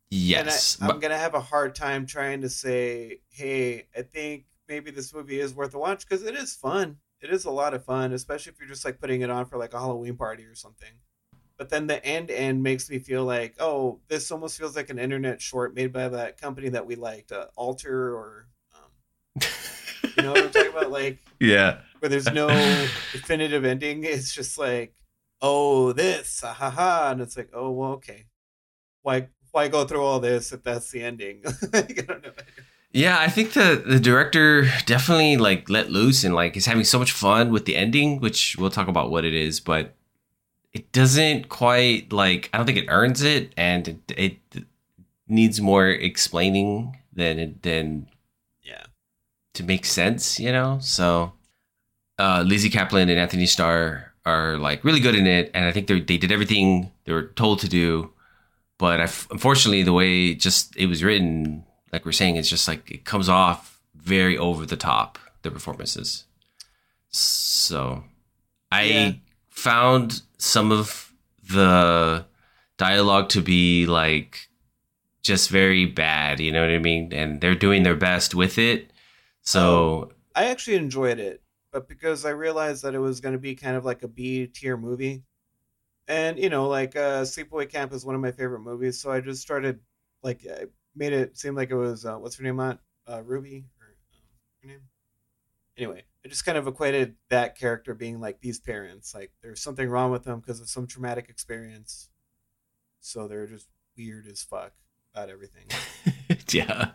S2: Yes.
S3: And I, I'm
S2: but-
S3: gonna have a hard time trying to say, hey, I think maybe this movie is worth a watch because it is fun. It is a lot of fun, especially if you're just like putting it on for like a Halloween party or something. But then the end end makes me feel like, oh, this almost feels like an internet short made by that company that we liked, uh, Alter, or um, you know what I'm talking about, like
S2: yeah.
S3: where there's no definitive ending. It's just like, oh, this, ah, ha ha, and it's like, oh, well, okay, why why go through all this if that's the ending? Like, I don't know.
S2: Yeah, I think the the director definitely like let loose and like is having so much fun with the ending, which we'll talk about what it is, but it doesn't quite like I don't think it earns it, and it, it needs more explaining than it than
S3: Yeah.
S2: to make sense, you know. So uh, Lizzie Kaplan and Anthony Starr are like really good in it, and I think they they did everything they were told to do. But I, unfortunately, the way just it was written, like we're saying, it's just like it comes off very over the top, the performances. So I
S3: Yeah.
S2: found some of the dialogue to be like just very bad, you know what I mean? And they're doing their best with it. So
S3: I actually enjoyed it, but because I realized that it was going to be kind of like a B tier movie, and you know, like uh, Sleepaway Camp is one of my favorite movies, so I just started like I made it seem like it was uh, what's her name on uh, Ruby or um, her name. Anyway, I just kind of equated that character being like these parents, like there's something wrong with them because of some traumatic experience, so they're just weird as fuck about everything.
S2: yeah.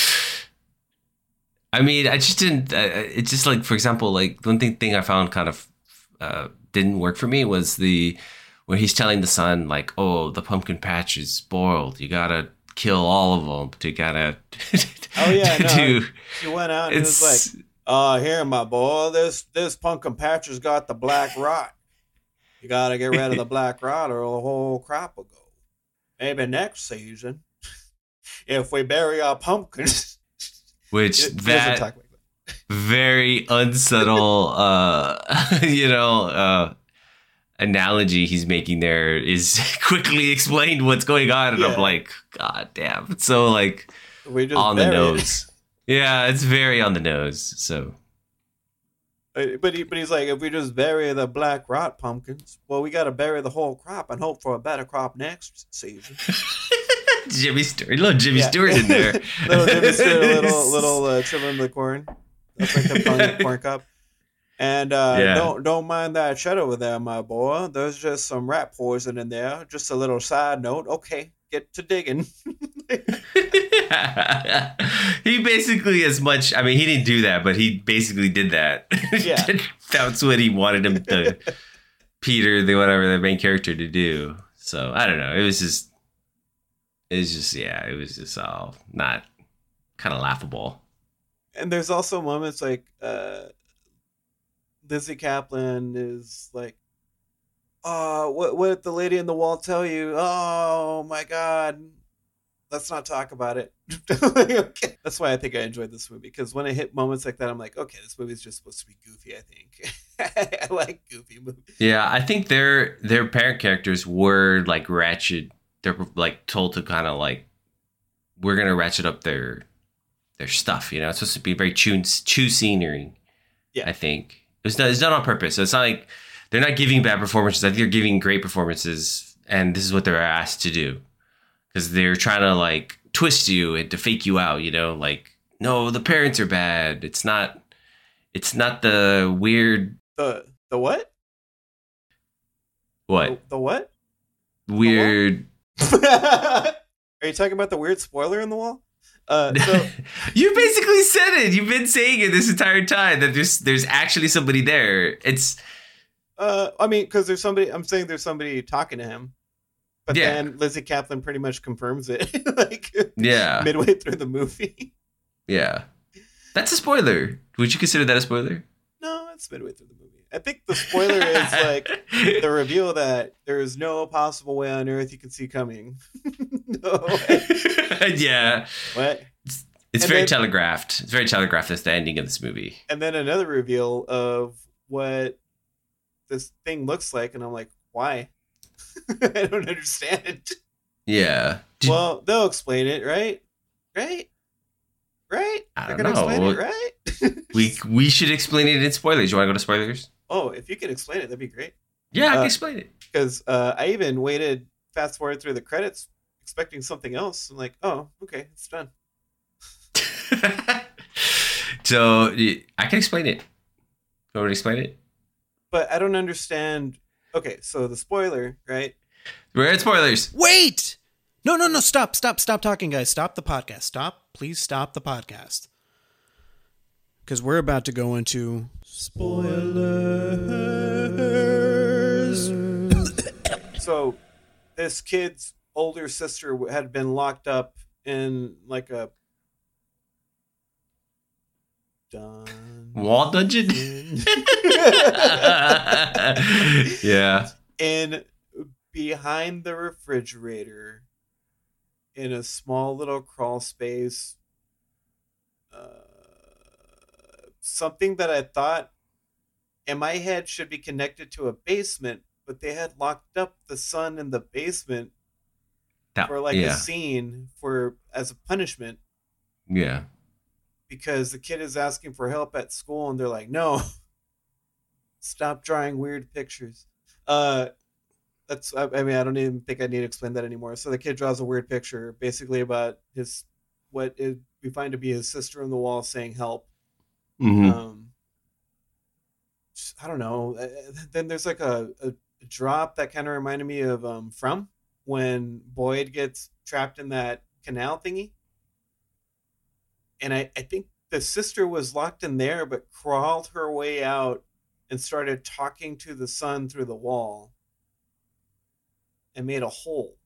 S2: I mean, I just didn't. Uh, it's just like, for example, like one thing thing I found kind of uh, didn't work for me was the where he's telling the son like, "Oh, the pumpkin patch is spoiled. You gotta kill all of them. You gotta."
S3: Oh yeah, no,
S2: do.
S3: he went out and
S2: It's
S3: was like, "Uh, here, my boy, this this pumpkin patch has got the black rot. You gotta get rid of the black rot, or the whole crop will go. Maybe next season, if we bury our pumpkins."
S2: which
S3: He doesn't
S2: that
S3: talk like that.
S2: very unsubtle, uh, you know, uh, analogy he's making there is quickly explained what's going on, and
S3: Yeah.
S2: I'm like, God damn, it's so like
S3: We just
S2: on the
S3: bury it.
S2: nose. Yeah, it's very on the nose. So
S3: Uh, But he, but he's like, if we just bury the black rot pumpkins, well, we got to bury the whole crop and hope for a better crop next season.
S2: Jimmy Stewart, little Jimmy
S3: Yeah.
S2: Stewart in there,
S3: little Jimmy Stewart, little little uh, trimming the corn. That's like the corn, corn cup. And uh,
S2: Yeah.
S3: don't don't mind that shit over there, my boy. There's just some rat poison in there. Just a little side note. Okay, get to digging.
S2: he basically as much. I mean, he didn't do that, but he basically did that.
S3: Yeah.
S2: That's what he wanted him to, Peter, the whatever the main character, to do. So I don't know. It was just, it was just, yeah, it was just all not kind of laughable.
S3: And there's also moments like uh, Lizzie Kaplan is like, "Oh, what what did the lady in the wall tell you? Oh my God, let's not talk about it." Like, okay. That's why I think I enjoyed this movie, because when I hit moments like that, I'm like, okay, this movie's just supposed to be goofy. I think I like goofy movies.
S2: Yeah, I think their their parent characters were like ratchet. They're like told to kind of like, we're gonna ratchet up their their stuff. You know, it's supposed to be very chew chew scenery.
S3: Yeah.
S2: I think it was done, it's done on purpose. So it's not like they're not giving bad performances. I think they're giving great performances, and this is what they're asked to do because they're trying to like twist you and to fake you out. You know, like, no, the parents are bad. It's not. It's not the weird
S3: The the what?
S2: what
S3: The, the what?
S2: weird.
S3: Are you talking about the weird spoiler in the wall? Uh, so
S2: You basically said it. You've been saying it this entire time that there's there's actually somebody there. It's
S3: Uh, I mean, because there's somebody. I'm saying there's somebody talking to him, but
S2: Yeah.
S3: then Lizzie Kaplan pretty much confirms it, like
S2: yeah,
S3: midway through the movie.
S2: yeah. That's a spoiler. Would you consider that a spoiler?
S3: No, it's midway through the movie. I think the spoiler is like the reveal that there is no possible way on earth you can see coming. No way.
S2: yeah,
S3: What?
S2: it's
S3: And
S2: very
S3: then-
S2: telegraphed. It's very telegraphed. That's the ending of this movie.
S3: And then another reveal of what this thing looks like, and I'm like, why? I don't understand.
S2: Yeah. Did
S3: Well, they'll explain it, right? Right? Right?
S2: I
S3: They're
S2: don't
S3: gonna explain
S2: know.
S3: it, right?
S2: we we should explain it in spoilers. You want to go to spoilers?
S3: Oh, if you could explain it, that'd be great.
S2: Yeah, I can
S3: Uh,
S2: explain it.
S3: Because uh, I even waited, fast forward through the credits, expecting something else. I'm like, oh, okay, it's done.
S2: So y- I can explain it. You want me to explain it?
S3: But I don't understand. Okay, so the spoiler, right?
S2: We're at spoilers.
S4: Wait! No, no, no, stop, stop, stop talking, guys. Stop the podcast. Stop. Please stop the podcast. Because we're about to go into spoilers.
S3: So this kid's older sister had been locked up in like a dun-
S2: Wall dungeon? Yeah.
S3: in behind the refrigerator in a small little crawl space. Uh, something that I thought in my head should be connected to a basement, but they had locked up the son in the basement
S2: That,
S3: for like
S2: yeah.
S3: a scene for as a punishment
S2: Yeah.
S3: because the kid is asking for help at school and they're like, no, stop drawing weird pictures. Uh, that's, I, I mean, I don't even think I need to explain that anymore. So the kid draws a weird picture basically about his, what is, we find to be his sister on the wall saying help.
S2: Mhm.
S3: Um, I don't know. Uh, Then there's like a, a drop that kind of reminded me of um, From when Boyd gets trapped in that canal thingy. And I, I think the sister was locked in there, but crawled her way out and started talking to the son through the wall and made a hole.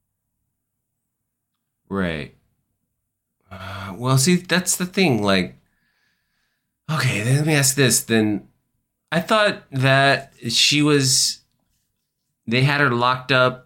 S2: Right. Uh, well, see, that's the thing. Like, okay, then let me ask this. Then I thought that she was, they had her locked up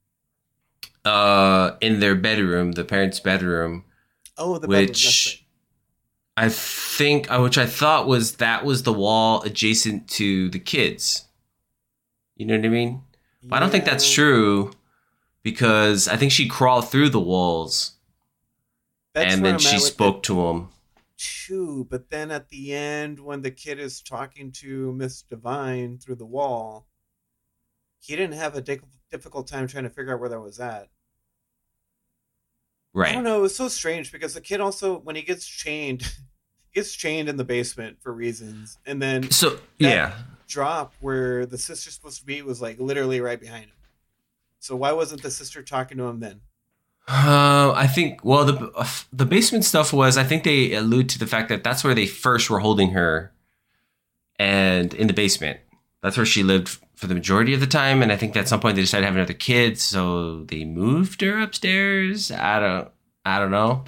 S2: uh, in their bedroom, the parents' bedroom,
S3: Oh, the bedroom, that's
S2: which I think, uh, which I thought was that was the wall adjacent to the kids. You know what I mean?
S3: right.
S2: But I don't think that's
S3: Yeah.
S2: true because I think she crawled through the walls
S3: That's
S2: and
S3: where
S2: then
S3: I'm
S2: she
S3: at with
S2: spoke
S3: it
S2: to him.
S3: too. But then at the end, when the kid is talking to Miss Divine through the wall, he didn't have a dic- difficult time trying to figure out where that was at. I
S2: Right.
S3: don't know. It was so strange because the kid also, when he gets chained, he gets chained in the basement for reasons, and then
S2: So, yeah.
S3: drop where the sister's supposed to be was like literally right behind him. So why wasn't the sister talking to him then?
S2: Uh, I think, well, the uh, the basement stuff was, I think they allude to the fact that that's where they first were holding her and in the basement. That's where she lived for the majority of the time. And I think at some point they decided to have another kid. So they moved her upstairs. I don't, I don't know.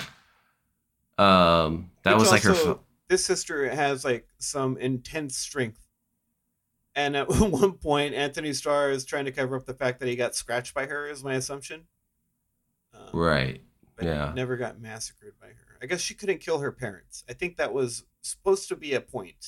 S2: Um, that
S3: Which
S2: was like her.
S3: also,
S2: F-
S3: this sister has like some intense strength. And at one point, Anthony Starr is trying to cover up the fact that he got scratched by her, is my assumption. Um,
S2: right.
S3: But
S2: Yeah.
S3: never got massacred by her. I guess she couldn't kill her parents. I think that was supposed to be a point.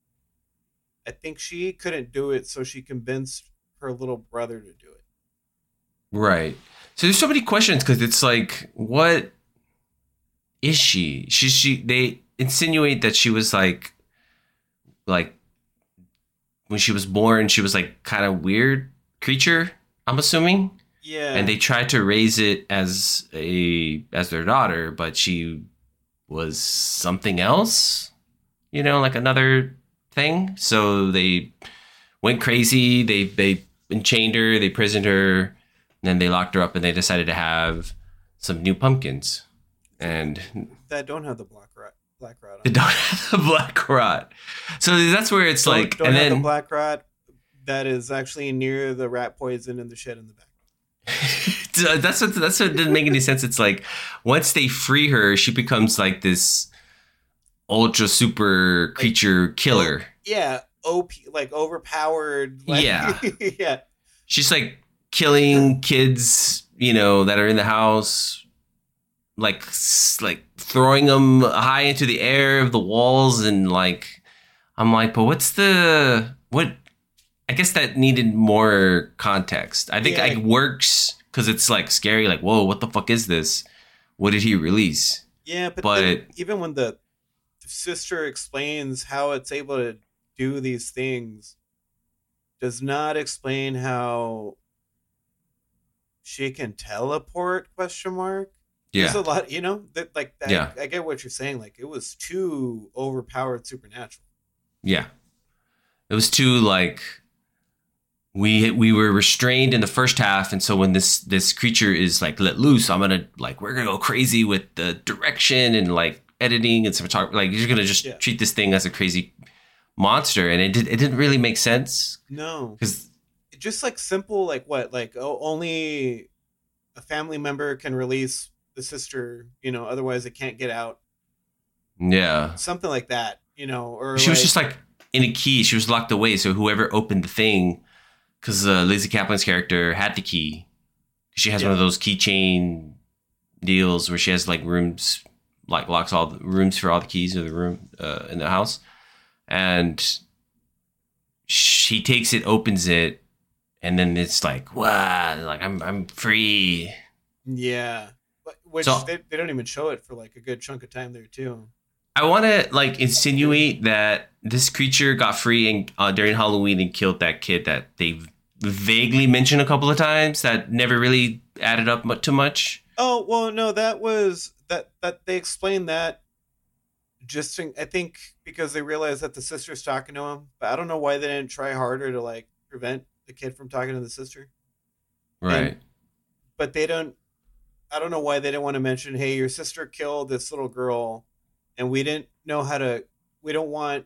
S3: I think she couldn't do it, so she convinced her little brother to do it.
S2: Right. So there's so many questions because it's like, what is she? She she they insinuate that she was like, like when she was born, she was like kind of weird creature. I'm assuming,
S3: Yeah.
S2: and they tried to raise it as a as their daughter, but she was something else. You know, like another thing. So they went crazy. They they enchained her. They prisoned her. And then they locked her up, and they decided to have some new pumpkins. And
S3: that don't have the black rot. Black rot on
S2: they
S3: it.
S2: don't have the black rot. So that's where it's
S3: Don't-
S2: like,
S3: don't
S2: and
S3: have
S2: then
S3: the black rot that is actually near the rat poison in the shed in the back.
S2: that's what that's what didn't make any sense. It's like once they free her, she becomes like this ultra super creature killer.
S3: Yeah, O P, like overpowered. Like,
S2: Yeah.
S3: yeah.
S2: She's like killing kids, you know, that are in the house, like s- like throwing them high into the air of the walls, and like I'm like, but what's the what? I guess that needed more context. I think
S3: Yeah.
S2: it works because it's like scary. Like, whoa, what the fuck is this? What did he release?
S3: Yeah, but,
S2: But-
S3: then even when the, the sister explains how it's able to do these things, does not explain how she can teleport? Question mark. There's
S2: Yeah,
S3: a lot, you know, that like that.
S2: Yeah.
S3: I get what you're saying. Like it was too overpowered, supernatural.
S2: yeah. It was too like we we were restrained in the first half, and so when this this creature is like let loose, I'm gonna like we're gonna go crazy with the direction and like editing and cinematography. Like you're gonna just
S3: Yeah.
S2: treat this thing as a crazy monster, and it did it didn't really make sense
S3: No,
S2: because
S3: just like simple, like what, like oh, only a family member can release the sister. You know, otherwise it can't get out.
S2: yeah,
S3: Something like that. You know, or
S2: she was
S3: like-
S2: just like in a key. She was locked away, so whoever opened the thing, because uh, Lizzie Kaplan's character had the key. She has
S3: Yeah.
S2: one of those keychain deals where she has like rooms, like locks all the rooms for all the keys of the room uh, in the house, and she takes it, opens it, and then it's like wow, like I'm I'm free.
S3: Yeah, but, which
S2: So-
S3: they, they don't even show it for like a good chunk of time there too.
S2: I want to like insinuate that this creature got free and uh, during Halloween and killed that kid that they vaguely mentioned a couple of times that never really added up mu- too much.
S3: Oh well, no, that was that that they explained that. Just in, I think because they realized that the sister's talking to him, but I don't know why they didn't try harder to like prevent the kid from talking to the sister.
S2: Right.
S3: But they don't. I don't know why they didn't want to mention, hey, your sister killed this little girl, and we didn't know how to. We don't want.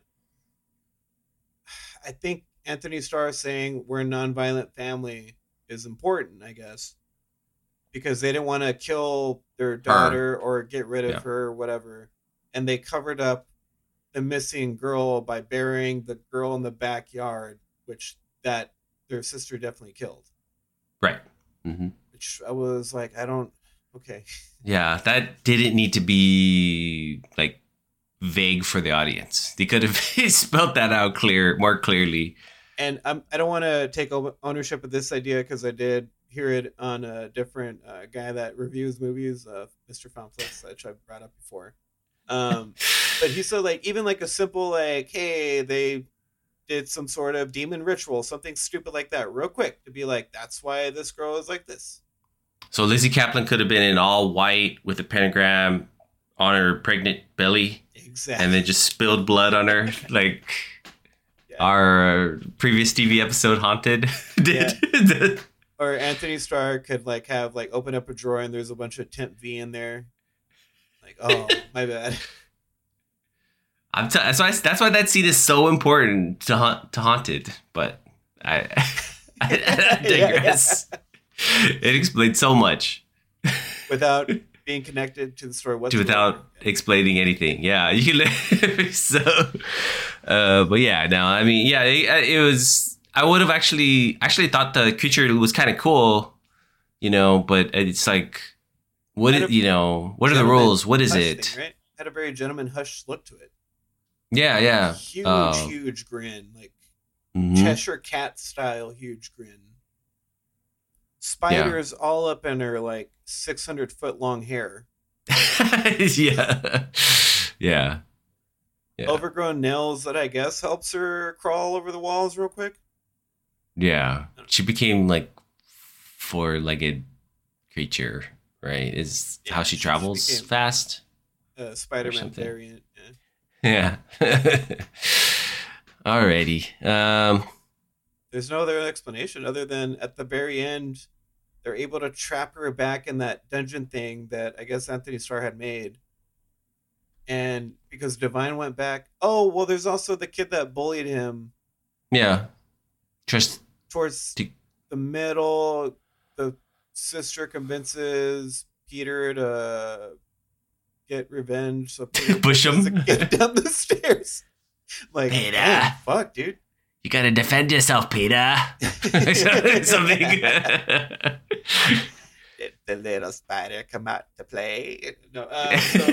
S3: I think Anthony Starr saying we're a nonviolent family is important, I guess, because they didn't want to kill their daughter or get rid of
S2: Yeah.
S3: her or whatever, and they covered up the missing girl by burying the girl in the backyard, which that their sister definitely killed.
S2: Right. hmm
S3: Which I was like, I don't. Okay.
S2: Yeah, that didn't need to be like vague for the audience. They could have spelled that out clear, more clearly.
S3: And I'm, I don't want to take o- ownership of this idea because I did hear it on a different uh, guy that reviews movies, uh, Mister Fanflix, which I've brought up before. Um, but he said, like, even like a simple, like, hey, they did some sort of demon ritual, something stupid like that, real quick, to be like, that's why this girl is like this.
S2: So Lizzie Kaplan could have been in all white with a pentagram on her pregnant belly.
S3: Exactly.
S2: And then just spilled blood on her, like
S3: Yeah.
S2: our previous T V episode Haunted did.
S3: Or Anthony Starr could like have like open up a drawer and there's a bunch of Temp V in there. Like, oh, my bad.
S2: I'm t- that's why that's why that scene is so important to haunt to Haunted. But I, I, I digress. It explains so much
S3: Without being connected to the story whatsoever.
S2: without explaining anything. Yeah, you can. So, uh, but yeah, no, I mean, yeah, it, it was. I would have actually actually thought the creature was kind of cool, you know. But it's like, what
S3: Kind
S2: is,
S3: of
S2: you know? What are the
S3: Gentleman
S2: rules? What is
S3: hush
S2: it?
S3: thing, right? Had a very gentleman hush look to it.
S2: Yeah, yeah.
S3: Huge,
S2: Oh.
S3: huge grin. Like
S2: Mhm.
S3: Cheshire Cat style huge grin. Spiders all up in her like six hundred foot long hair.
S2: yeah, yeah, yeah,
S3: Overgrown nails that I guess helps her crawl over the walls real quick.
S2: yeah. She became like four-legged creature, right? Is
S3: Yeah,
S2: how she
S3: she
S2: travels
S3: became-
S2: fast.
S3: Uh, Spider-Man
S2: something.
S3: variant. Yeah.
S2: Yeah. Alrighty. Um.
S3: There's no other explanation other than at the very end, they're able to trap her back in that dungeon thing that I guess Anthony Starr had made. And because Divine went back, oh, well, there's also the kid that bullied him
S2: Yeah. Trust.
S3: towards
S2: Do-
S3: the middle. The sister convinces Peter to get revenge. So Peter
S2: Push him.
S3: pushes the kid down the stairs. Like,
S2: Peter.
S3: man, fuck, dude.
S2: You gotta defend yourself, Peter. Something.
S3: Did the little spider come out to play? No. Um, so,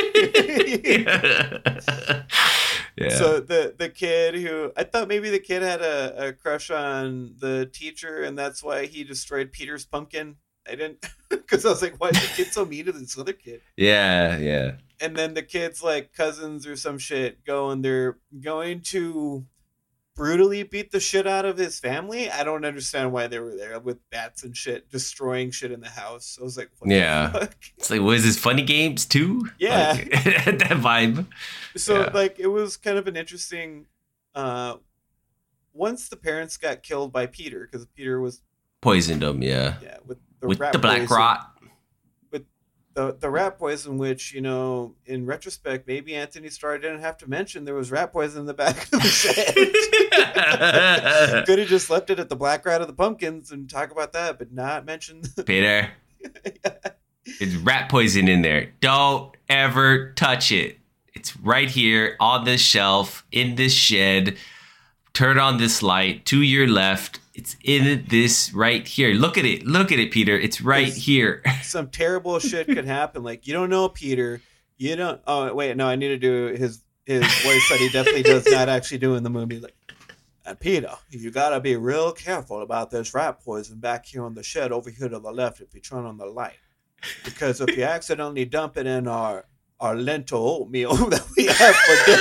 S2: yeah.
S3: so the the kid who I thought maybe the kid had a, a crush on the teacher, and that's why he destroyed Peter's pumpkin. I didn't, because I was like, why is the kid so mean to this other kid?
S2: Yeah, yeah.
S3: And then the kids, like cousins or some shit, go and they're going to brutally beat the shit out of his family. I don't understand why they were there with bats and shit, destroying shit in the house. I was like, what
S2: Yeah.
S3: the fuck?
S2: It's like, what is this, funny games too?
S3: Yeah.
S2: Like, that vibe.
S3: So
S2: Yeah.
S3: like it was kind of an interesting. Uh, once the parents got killed by Peter, because Peter was
S2: Poisoned them, yeah.
S3: yeah with the
S2: With
S3: rat
S2: the black
S3: poison,
S2: rot.
S3: with the the rat poison, which you know in retrospect maybe Anthony Starr didn't have to mention there was rat poison in the back of the shed. Could have just left it at the black rat of the pumpkins and talk about that, but not mention.
S2: Peter, it's rat poison in there. Don't ever touch it. It's right here on this shelf in this shed. Turn on this light to your left. It's in this right here. Look at it. Look at it, Peter. It's right
S3: It's-
S2: here.
S3: Some terrible shit could happen. Like you don't know Peter. You don't. Oh wait, no. I need to do his his voice that he definitely does not actually do in the movie. Like, and Peter, you gotta be real careful about this rat poison back here on the shed over here to the left if you turn on the light, because if you accidentally dump it in our our lentil oatmeal that we have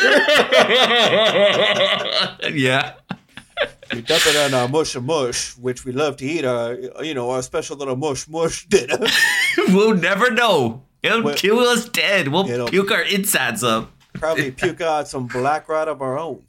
S3: for dinner,
S2: Yeah.
S3: you dump it in our mush and mush, which we love to eat. Our you know our special little mush mush dinner.
S2: We'll never know. It'll
S3: Well,
S2: kill us dead. We'll
S3: it'll-
S2: puke our insides up.
S3: Probably puke out some black rot of our own.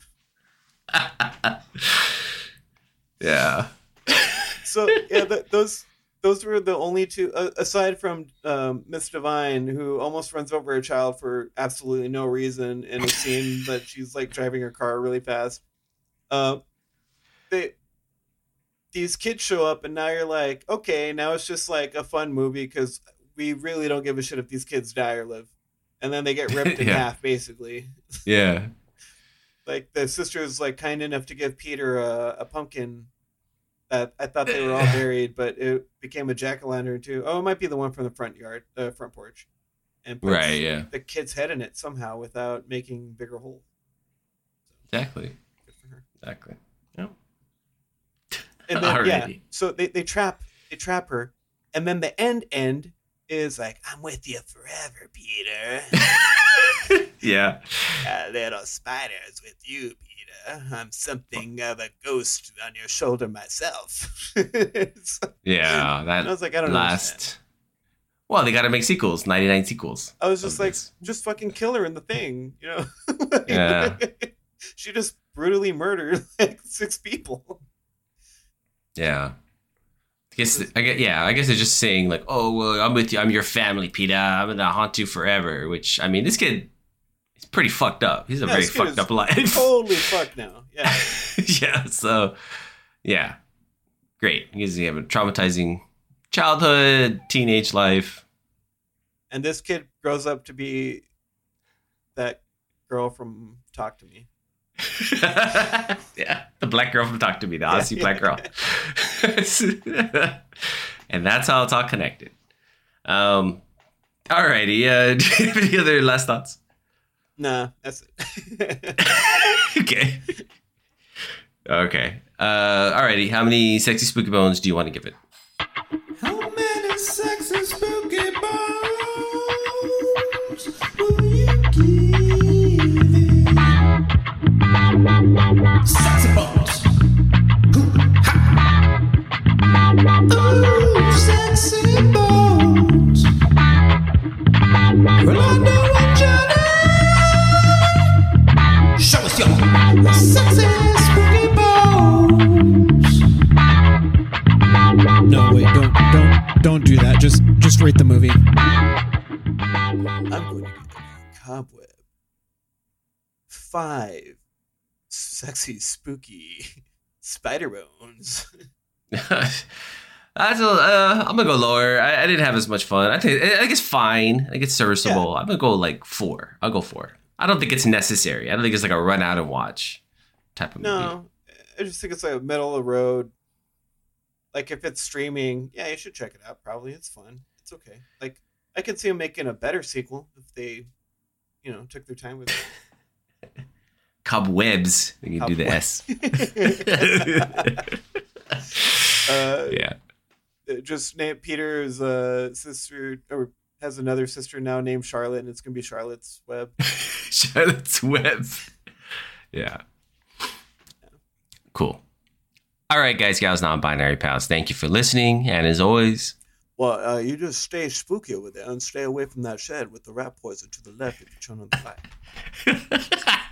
S2: Yeah.
S3: So yeah, th- those those were the only two, uh, aside from um, Miss Divine, who almost runs over a child for absolutely no reason in a scene that she's like driving her car really fast. Uh, they these kids show up, and now you're like, okay, now it's just like a fun movie because we really don't give a shit if these kids die or live, and then they get ripped in
S2: Yeah.
S3: half, basically.
S2: Yeah.
S3: Like the sister was like kind enough to give Peter a, a pumpkin that I thought they were all buried, but it became a jack o' lantern too. Oh, it might be the one from the front yard, the front porch, and puts
S2: Right, yeah.
S3: the kid's head in it somehow without making bigger hole.
S2: Exactly.
S3: Good for her.
S2: Exactly. Yep.
S3: And then yeah,
S2: Alrighty.
S3: so they, they trap they trap her, and then the end end is like, I'm with you forever, Peter.
S2: Yeah.
S3: A little spiders with you, Peter. I'm something of a ghost on your shoulder myself. So-
S2: Yeah. That
S3: I was like, I don't
S2: last.
S3: understand.
S2: Well, they got to make sequels, ninety-nine sequels.
S3: I was just
S2: of
S3: like,
S2: this.
S3: just fucking kill her in the thing, you know?
S2: Yeah.
S3: She just brutally murdered like six people.
S2: Yeah. I guess, I guess, yeah, I guess they're just saying, like, oh, well, I'm with you. I'm your family, Peter. I'm going to haunt you forever. Which, I mean, this kid is pretty fucked up. He's a
S3: Yeah,
S2: very
S3: this kid
S2: fucked
S3: is
S2: up life.
S3: Totally fucked now. Yeah.
S2: Yeah, so, yeah. Great. He's having a traumatizing childhood, teenage life.
S3: And this kid grows up to be that girl from Talk to Me.
S2: Yeah, the black girl from Talk to Me, the Aussie
S3: Yeah.
S2: black girl. And that's how it's all connected. Um, alrighty, uh, do you have any other last thoughts?
S3: Nah, that's it.
S2: Okay. Okay. Uh, alrighty, how many sexy spooky bones do you want to give it?
S4: How many sexy spooky bones will you give it? Sexy bones. Ha. Ooh, sexy bones. Well, I know a journey. Show us your sexy spooky bones. No, wait, don't, don't, don't do that. Just, just rate the movie.
S3: I'm going to give it Cobweb five sexy spooky spider bones.
S2: That's a, uh, I'm gonna go lower. I, I didn't have as much fun. I think I think it's fine. I think it's serviceable. I'm gonna go like four. I'll go four. I don't think it's necessary. I don't think it's like a run out and watch type of movie.
S3: No, I just think it's like a middle of the road. Like if it's streaming, yeah, you should check it out. Probably it's fun. It's okay. Like I could see them making a better sequel if they, you know, took their time with it.
S2: Cobwebs. We can do the S.
S3: uh,
S2: Yeah.
S3: uh, just name Peter's uh, sister, or has another sister now named Charlotte, and it's gonna be Charlotte's Web.
S2: Charlotte's Web. Yeah. Cool. All right, guys, gals, non-binary pals. Thank you for listening, and as always,
S3: Well, uh, you just stay spooky over there and stay away from that shed with the rat poison to the left if you turn on the light.